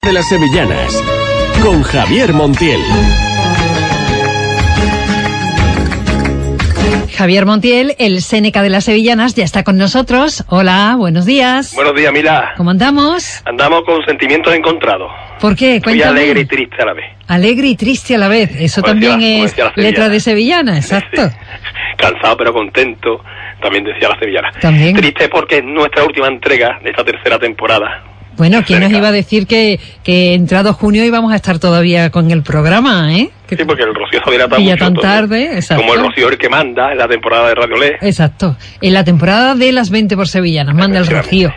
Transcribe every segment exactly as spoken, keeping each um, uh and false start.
De las Sevillanas, con Javier Montiel. Javier Montiel, el Séneca de las Sevillanas, ya está con nosotros. Hola, buenos días. Buenos días, Mila. ¿Cómo andamos? Andamos con sentimientos encontrados. ¿Por qué? Estoy Cuéntame. alegre y triste a la vez. Alegre y triste a la vez. Eso Como también decía- como es decía la letra sevillana. de sevillana, exacto. Sí. Cansado pero contento, también decía la sevillana. También. Triste porque es nuestra última entrega de esta tercera temporada. Bueno, ¿quién nos Cerca. iba a decir que, que entrado junio íbamos a estar todavía con el programa, eh? Que- Sí, porque el Rocío se dilata Y ya mucho. tan entonces, tarde, exacto. Como el Rocío es el que manda en la temporada de Radio Lé. Exacto. En la temporada de las veinte por Sevillanas, manda el Rocío.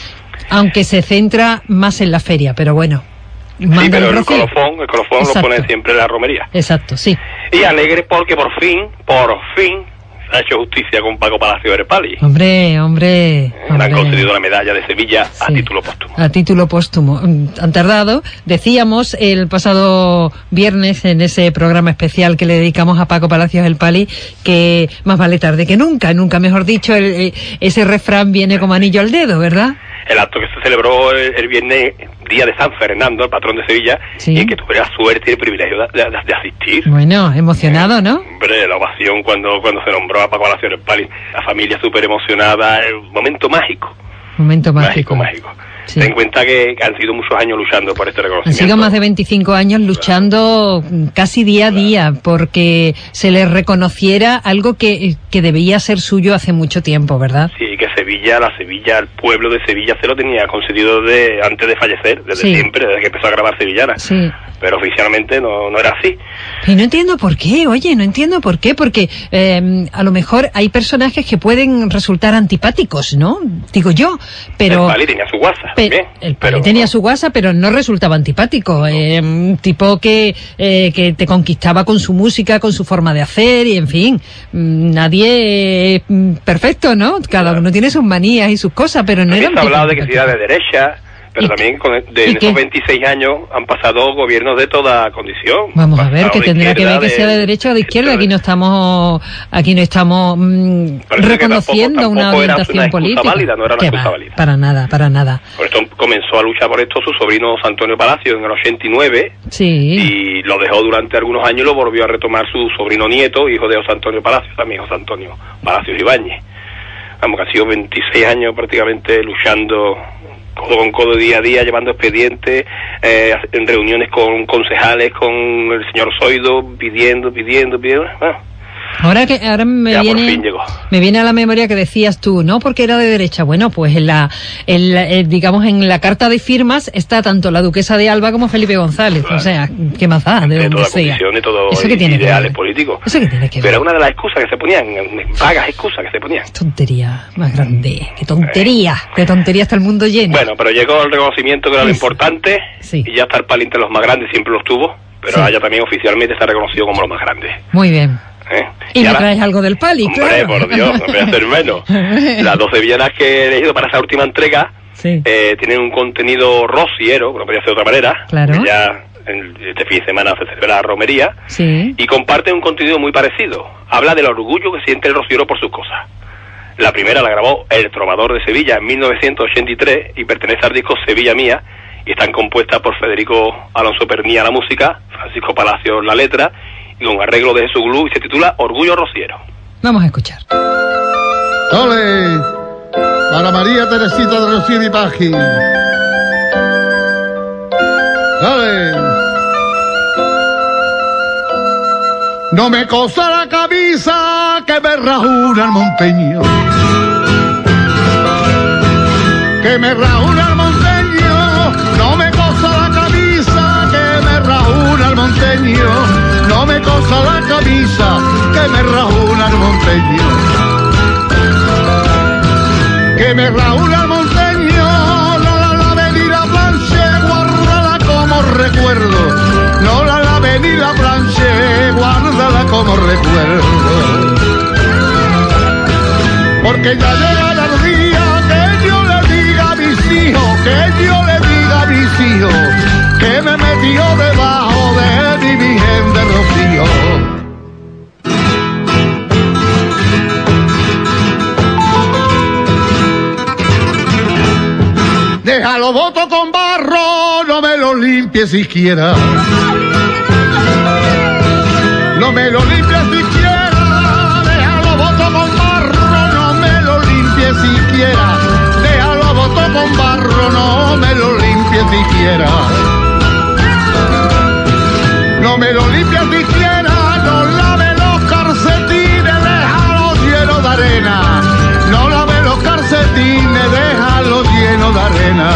Aunque se centra más en la feria, pero bueno. Manda Sí, pero el el Rocío. colofón, el colofón lo Exacto. pone siempre en la romería. Exacto, sí. Y alegre porque por fin, por fin, se ha hecho justicia con Paco Palacio del Pali. Hombre, hombre. Le han hombre. concedido la medalla de Sevilla a Sí. título póstumo. A título póstumo. Mm, Han tardado. Decíamos el pasado viernes en ese programa especial que le dedicamos a Paco Palacios el Pali que más vale tarde que nunca. Nunca mejor dicho, el- el- ese refrán viene como anillo al dedo, ¿verdad? El acto que se celebró el, el viernes, día de San Fernando, el patrón de Sevilla, Sí. y que tuve la suerte y el privilegio de, de- de asistir. Bueno, emocionado, ¿no? Hombre, la ovación cuando, cuando se nombró a Paco Palacio del Pali, la familia súper emocionada, el momento mágico. Momento mágico. Mágico, mágico. Sí. Ten en cuenta que, que han sido muchos años luchando por este Han reconocimiento. sido más de veinticinco años luchando mm, casi día a día porque se les reconociera algo que, que debía ser suyo hace mucho tiempo, ¿verdad? Sí, que Sevilla, la Sevilla, el pueblo de Sevilla se lo tenía concedido de, antes de fallecer, desde Sí. siempre, desde que empezó a grabar Sevillana. Sí. Pero oficialmente no, no era así. Y no entiendo por qué, oye, no entiendo por qué, porque eh, a lo mejor hay personajes que pueden resultar antipáticos, ¿no? Digo yo, pero... El Pali tenía su WhatsApp Pe- también. el Pali pero- tenía su WhatsApp, pero no resultaba antipático. Eh, un tipo que, eh, que te conquistaba con su música, con su forma de hacer, y en fin, mm, nadie es mm, perfecto, ¿no? Cada Claro. uno tiene sus manías y sus cosas, pero no También era se ha un hablado tipo de que si era de derecha, pero ¿Y también con el- de y en qué? esos veintiséis años han pasado gobiernos de toda condición. Vamos a ver, Pasado que de tendrá que ver izquierda, que sea de derecha o de izquierda. Aquí no estamos, aquí no estamos mm, Parece que reconociendo tampoco- una tampoco era orientación una excusa política. válida, no era una ¿Qué excusa va? válida. Para nada, para nada. Por esto comenzó a luchar por esto su sobrino José Antonio Palacio en el ochenta y nueve Sí. y lo dejó durante algunos años y lo volvió a retomar su sobrino nieto, hijo de José Antonio Palacio, también José Antonio Palacios Ibáñez. Vamos, que han sido veintiséis años prácticamente luchando codo con codo, día a día, llevando expedientes, eh, en reuniones con concejales, con el señor Zoido, pidiendo, pidiendo, pidiendo. Bueno, Ahora que ahora me ya por viene fin llegó. me viene a la memoria que decías tú, no porque era de derecha. Bueno, pues en la, en la- eh, digamos en la carta de firmas está tanto la duquesa de Alba como Felipe González. Claro. O sea, ¿qué más da? De de donde toda sea. condición, de todos Eso que tiene que ideales ver. políticos. Eso que tiene que ver. Pero era una de las excusas que se ponían, vagas excusas que se ponían. Tontería más grande. Qué tontería. Qué tontería está el mundo lleno. Bueno, pero llegó el reconocimiento que era lo Eso. importante, Sí. y ya está el Pali entre los más grandes, siempre los tuvo, pero Sí. ahora ya también oficialmente está reconocido como los más grandes. Muy bien. ¿eh? Y, me ahora- traes algo del Pali, Hombre, claro. por Dios, no voy a hacer menos. Las dos sevillanas que he elegido para esa última entrega Sí. eh, tienen un contenido rociero, no podía ser de otra manera, Claro. porque ya en- este fin de semana se celebra la romería, Sí. y comparten un contenido muy parecido. Habla del orgullo que siente el rociero por sus cosas. La primera la grabó El Trovador de Sevilla en mil novecientos ochenta y tres y pertenece al disco Sevilla Mía, y están compuestas por Federico Alonso Pernía la música, Francisco Palacios la letra, y con arreglo de Jesús Glú, y se titula Orgullo Rociero. Vamos a escuchar. ¡Ole! Para María Teresita de Rocío y Paji. ¡Ole! No me cosa la camisa que me rajuna el monteño. Que me rajuna el monteño. No me cosa la camisa que me rajuna el monteño. No me cosa la camisa que me rajuna el monteño. Que me rajuna el monteño. No la lave ni la planche, guárdala como recuerdo. No la lave ni la planche, guárdala como recuerdo. Porque ya llegará el día que yo le diga a mis hijos, que yo le diga a mis hijos, que me metió debajo de mi Virgen de Rocío. Deja los votos con barro, no me los limpies siquiera. No me lo limpies siquiera, déjalo boto con barro, no me lo limpies siquiera. Déjalo boto con barro, no me lo limpies siquiera. No me lo limpies siquiera, no lave los calcetines, déjalo lleno de arena. No lave los calcetines, déjalo lleno de arena.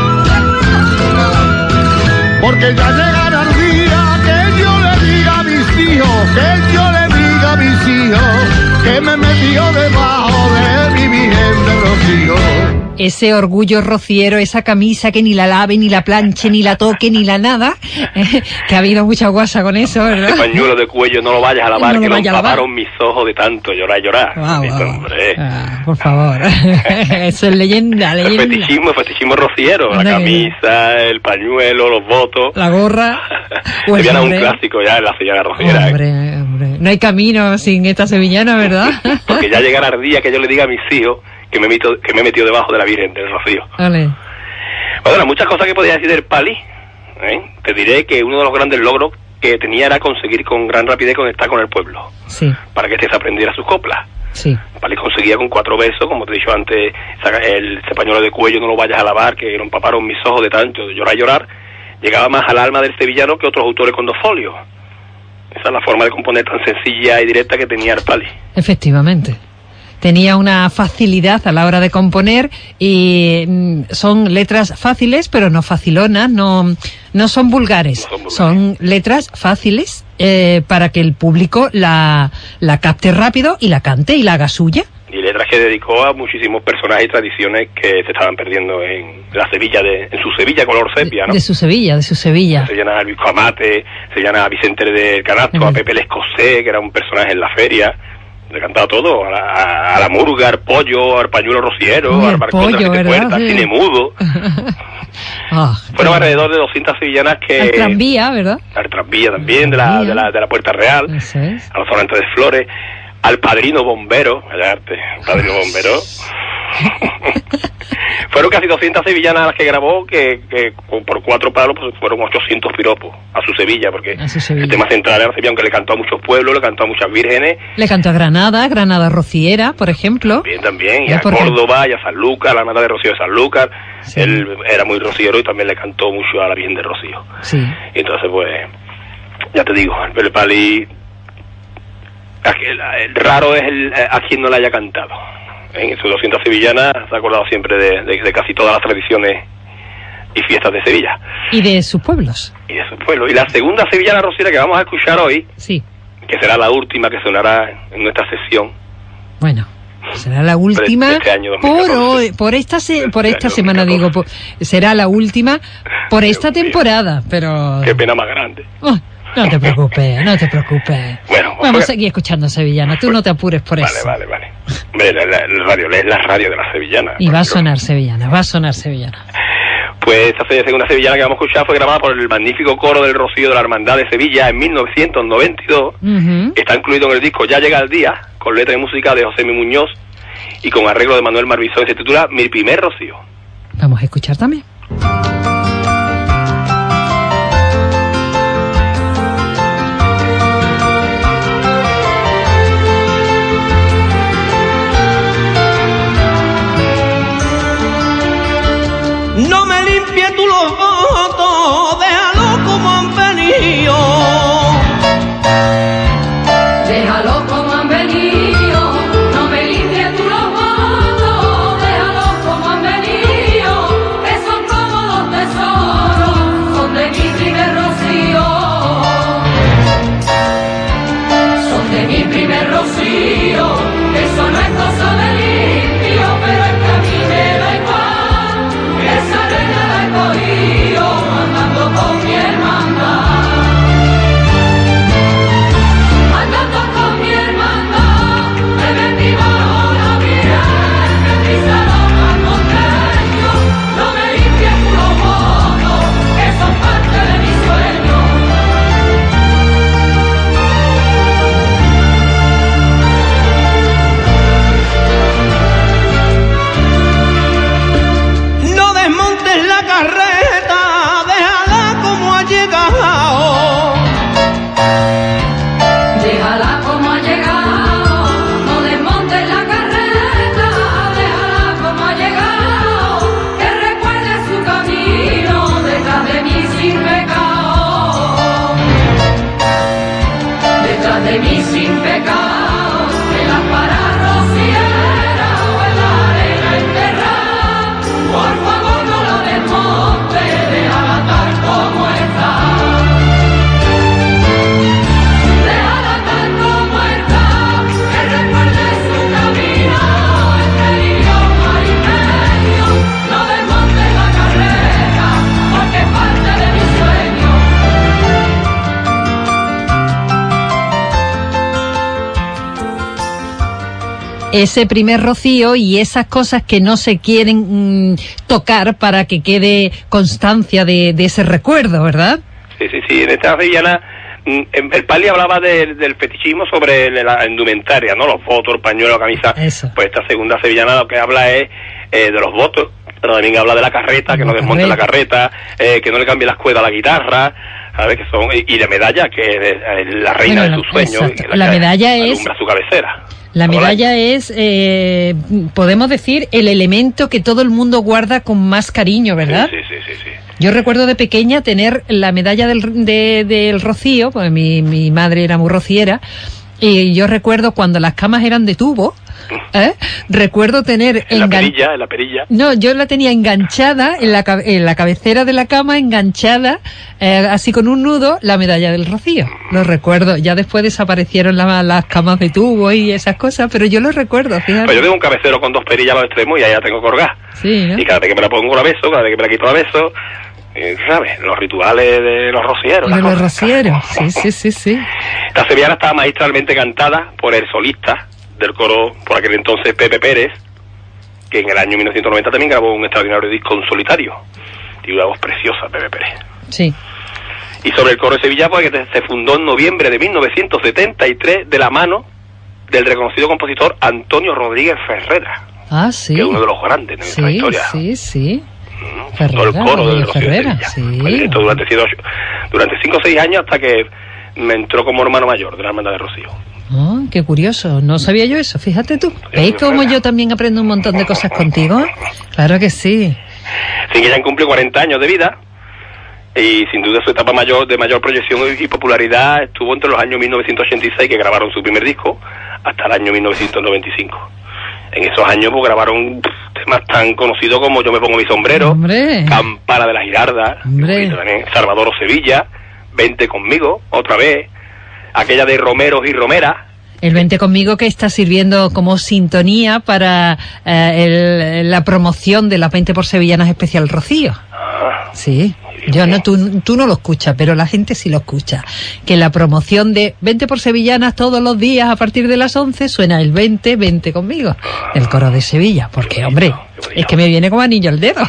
Porque ya llegará el día que yo le diga a mis hijos, que yo le diga a mis hijos, que me metió debajo de mi Virgen de Rocío. Ese orgullo rociero, esa camisa que ni la lave, ni la planche, ni la toque, ni la nada, eh, que ha habido mucha guasa con eso, ¿verdad? Ese pañuelo de cuello no lo vayas a lavar, No que lo lo vaya a lavar. empaparon mis ojos de tanto llorar, llorar. Guau, Dice, guau. hombre. Ah, por favor. Eso es leyenda, El leyenda. fetichismo, el fetichismo rociero, la Anda que- camisa, el pañuelo, los votos. La gorra. o el Sevillana es un sombrero. clásico ya en la sevillana rociera, ¿eh? Hombre, hombre. No hay camino sin esta sevillana, ¿verdad? Porque ya llegará el día que yo le diga a mis hijos que me, meto, que me he metido debajo de la Virgen del Rocío. Vale. Bueno, muchas cosas que podía decir del Pali. ¿eh? Te diré que uno de los grandes logros que tenía era conseguir con gran rapidez conectar con el pueblo, Sí, para que éste se aprendiera sus coplas. sí. Pali conseguía con cuatro versos, como te he dicho antes, saca el ese pañuelo de cuello no lo vayas a lavar, que lo empaparon mis ojos de tanto de llorar, llorar. Llegaba más al alma del sevillano que otros autores con dos folios. Esa es la forma de componer tan sencilla y directa que tenía el Pali. Efectivamente. Tenía una facilidad a la hora de componer y mm, son letras fáciles, pero no facilonas, no, no son vulgares. No son vulgares. Son letras fáciles eh, para que el público la, la capte rápido y la cante y la haga suya. Y letras que dedicó a muchísimos personajes y tradiciones que se estaban perdiendo en la Sevilla, de, en su Sevilla color sepia, ¿no? De su Sevilla, de su Sevilla. Se llama a Luis Amate, se llama a Vicente del Canasto, Ujú. a Pepe el Escocés, que era un personaje en la feria. Le cantaba todo, a la, a, a la murga, al pollo, al pañuelo rociero, Uy, al el balcón de las pollo, siete ¿verdad? puertas, Sí. cine mudo. Ah, Fueron qué- alrededor de doscientas sevillanas que... Al tranvía, ¿verdad? Al tranvía también, de la, Tranvía. de la, de la Puerta Real, Eso es. a los sonantes de Flores, al padrino bombero, vaya arte, el padrino bombero. Fueron casi doscientas sevillanas las que grabó, que, que por cuatro palos pues, fueron ochocientos piropos a su Sevilla, porque A su Sevilla. el tema central era Sevilla, aunque le cantó a muchos pueblos, le cantó a muchas vírgenes, Le cantó a Granada, Granada Rociera, por ejemplo. bien también, y Ya, a porque- Córdoba, y a Sanlúcar, a la Hermandad de Rocío de Sanlúcar. Sí. Él era muy rociero y también le cantó mucho a la Virgen de Rocío. Sí. Y entonces, pues, ya te digo, el Pali, aquel- el raro es el, a quien no le haya cantado. En sus doscientas sevillanas se ha acordado siempre de, de, de casi todas las tradiciones y fiestas de Sevilla Y de sus pueblos. y de su pueblo. Y la segunda sevillana rociera que vamos a escuchar hoy, Sí. que será la última que sonará en nuestra sesión, Bueno, será la última este año dos mil por catorce. hoy, por esta se- por Este esta año semana dos mil digo, por- será la última por esta Dios mío. temporada, pero qué pena más grande. Oh, no te preocupes, no te preocupes. Bueno, Vamos fue- a seguir escuchando sevillana, tú no te apures por Vale, eso. vale, vale. Hombre, la, la, la radio, es la radio de la sevillana. Y va a sonar sevillana, va a sonar sevillana. Pues esta se- segunda sevillana que vamos a escuchar fue grabada por el magnífico coro del Rocío de la Hermandad de Sevilla en mil novecientos noventa y dos. Ujú. Está incluido en el disco Ya llega el día, con letra y música de José Mi Muñoz y con arreglo de Manuel Marbizón. Se titula Mi primer Rocío. Vamos a escuchar también. No me limpie tú los votos, déjalo como han venido. Déjalo como han venido, no me limpies tú los votos, déjalo como han venido, que son cómodos de ese primer rocío y esas cosas que no se quieren mmm, tocar para que quede constancia de, de ese recuerdo, ¿verdad? Sí, sí, sí. En esta sevillana el Pali hablaba de, del fetichismo sobre la indumentaria, ¿no? Los votos, el pañuelo, la camisa. Eso. Pues esta segunda sevillana lo que habla es eh, de los votos, pero también habla de la carreta, que no desmonte la carreta, eh, que no le cambie las cuerdas a la guitarra, ¿sabes? Que son, y, y de medalla, que es la reina bueno, de sus sueños. La, la medalla es... alumbra su cabecera. La medalla es, eh, podemos decir, el elemento que todo el mundo guarda con más cariño, ¿verdad? Sí, sí, sí, sí, sí. Yo recuerdo de pequeña tener la medalla del, de, del rocío, pues mi, mi madre era muy rociera, y yo recuerdo cuando las camas eran de tubo, ¿eh? Recuerdo tener... En la perilla, en la perilla. No, yo la tenía enganchada, en la, en la cabecera de la cama, enganchada, eh, así con un nudo, la medalla del rocío. Lo recuerdo. Ya después desaparecieron la, las camas de tubo y esas cosas, pero yo lo recuerdo, fíjate. Pues yo tengo un cabecero con dos perillas a los extremos y ahí ya tengo colgada. Sí, ¿no? Y cada vez que me la pongo la beso, cada vez que me la quito la beso... ¿sabes? Los rituales de los rocieros. De los rocieros, sí, sí, sí, sí. La sevillana estaba magistralmente cantada por el solista del coro, por aquel entonces, Pepe Pérez, que en el año mil novecientos noventa también grabó un extraordinario disco en solitario. Tiene una voz preciosa, Pepe Pérez. Sí. Y sobre el coro de Sevilla, pues que se fundó en noviembre de mil novecientos setenta y tres de la mano del reconocido compositor Antonio Rodríguez Ferrera. Ah, sí. Que es uno de los grandes de nuestra sí, historia. Sí, sí. Ferrera, todo el coro del Rocío de Sevilla. Sí. Pues esto durante, durante cinco o seis años hasta que me entró como hermano mayor de la hermandad de Rocío. Oh, qué curioso, no sabía yo eso, fíjate tú. ¿Veis cómo yo también aprendo un montón de cosas contigo? Claro que sí. Sí, que ya cumple cuarenta años de vida y sin duda su etapa mayor de mayor proyección y popularidad estuvo entre los años mil novecientos ochenta y seis, que grabaron su primer disco, hasta el año mil novecientos noventa y cinco. En esos años pues grabaron temas tan conocidos como Yo me pongo mi sombrero, Hombre. Campana de la Girarda, también Salvador o Sevilla, Vente conmigo, otra vez, aquella de Romeros y Romeras. El Vente conmigo, que está sirviendo como sintonía para eh, el, la promoción de las veinte por Sevillanas Especial Rocío. Ah, sí. Yo no, tú, tú no lo escuchas, pero la gente sí lo escucha. Que la promoción de veinte por Sevillanas todos los días a partir de las once suena el veinte, vente conmigo, el coro de Sevilla. Porque, hombre, es que me viene como anillo al dedo.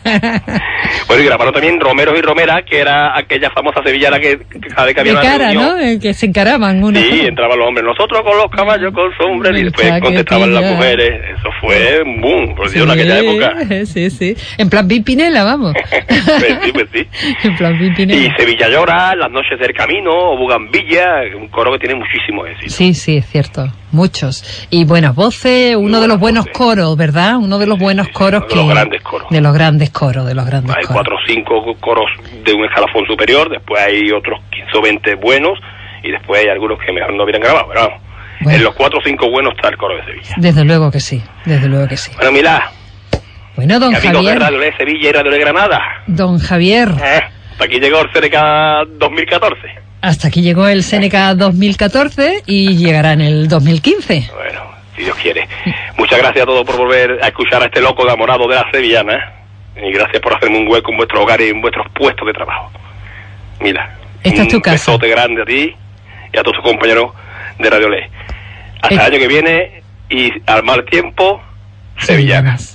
Bueno, y grabaron también Romeros y Romeras, que era aquella famosa sevillana que cada vez que había de una cara, reunión, ¿no? Que se encaraban uno. Sí, entraban los hombres, nosotros con los caballos con sombrero, y después contestaban las mujeres. Eso fue un boom, por Dios, sí, en aquella época. Sí, sí. En plan Pimpinela, vamos. Pues sí, pues sí. En plan Pimpinela. Y Sevilla Llora, Las Noches del Camino, o Bugambilla, un coro que tiene muchísimo éxito. Sí, sí, es cierto. Muchos. Y buenas voces, uno Muy de los buenos voces. coros, ¿verdad? Uno de los sí, buenos sí, coros sí, que... De los grandes coros. De los grandes coros, de los grandes Hay coros. cuatro o cinco coros de un escalafón superior, después hay otros quince o veinte buenos, y después hay algunos que mejor no hubieran grabado, pero vamos. Bueno. En los cuatro o cinco buenos está el coro de Sevilla. Desde luego que sí, desde luego que sí. Bueno, Milá. Bueno, don Javier. Javier. De Radio de Sevilla y Radio de Granada. Don Javier. Eh, hasta aquí llegó el C N K dos mil catorce. Hasta aquí llegó el C N K dos mil catorce y llegará en el dos mil quince. Bueno, si Dios quiere. Muchas gracias a todos por volver a escuchar a este loco enamorado de la sevillana. Y gracias por hacerme un hueco en vuestro hogar y en vuestros puestos de trabajo. Mira, esta es tu casa. Un besote grande a ti y a todos tus compañeros de Radio Le. Hasta el año que viene y al mal tiempo, sevillanas.